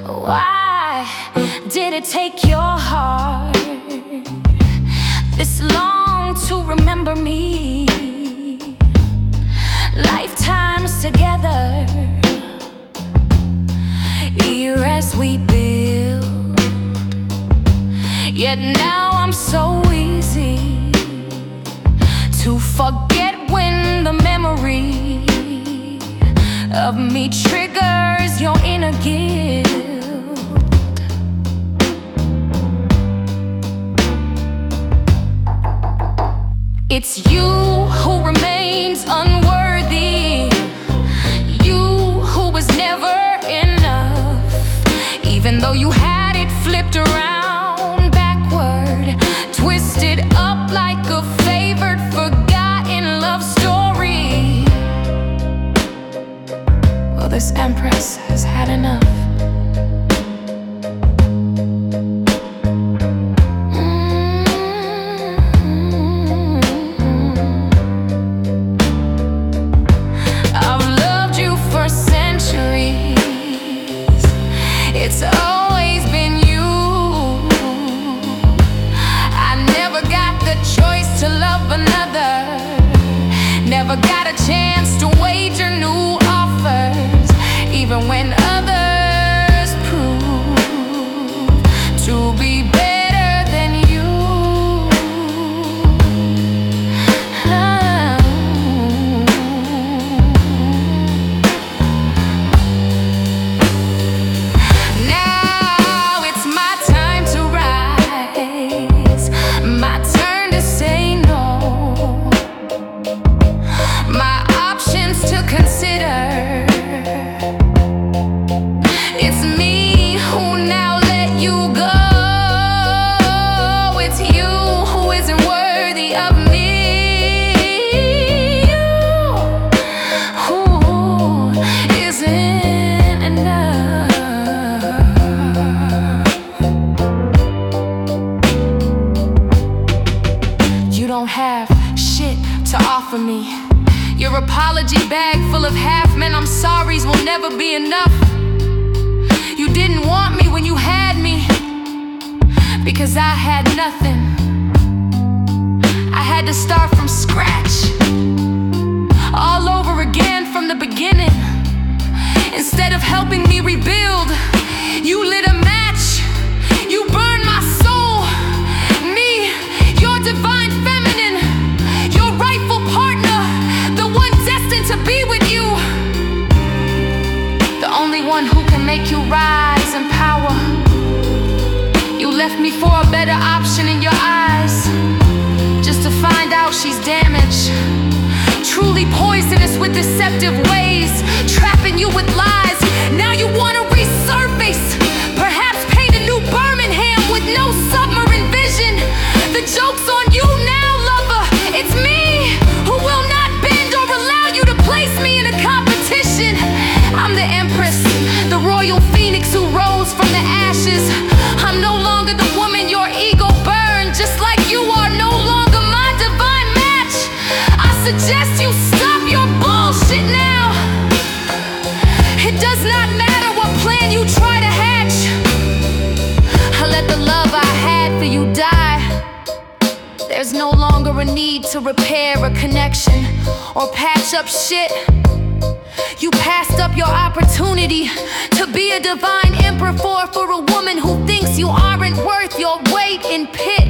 Why did it take your heart this long to remember me? Lifetimes together, year as we build. Yet now I'm so easy to forget when the memory of me triggers your inner guilt. It's you who remains unworthy, you who was never enough, even though you had it flipped around backward, twisted up like a favorite forgotten love story. Well, this empress has had enough. It's always been you. I never got the choice to love another, never got a chance to wager new offers, even when others prove to be better than you. It's me who now let you go. It's you who isn't worthy of me. You who isn't enough. You don't have shit to offer me. Your apology bag full of half-men I'm sorry's will never be enough. You didn't want me when you had me, because I had nothing. I had to start from scratch, all over again from the beginning. Instead of helping me rebuild, you lit a match. You burned my soul. Me, your divine feminine, your rightful partner, the one destined to be with you, the only one who can make you rise in power. You left me for a better option in your eyes, just to find out she's damaged, truly poisonous with deceptive ways, trapping you with lies. Now you wanna resurface, perhaps paint a new Birmingham with no submarine vision. The joke's on you now, lover. It's me who will not bend or allow you to place me in a competition. I'm the empress, the royal phoenix who rose from the ashes. I'm no longer the woman your ego burned, just like you are no longer my divine match. I suggest you stop your bullshit now. It does not matter what plan you try to hatch. I let the love I had for you die. There's no longer a need to repair a connection or patch up shit. You passed up your opportunity to be a divine emperor for a woman who thinks you aren't worth your weight in pit.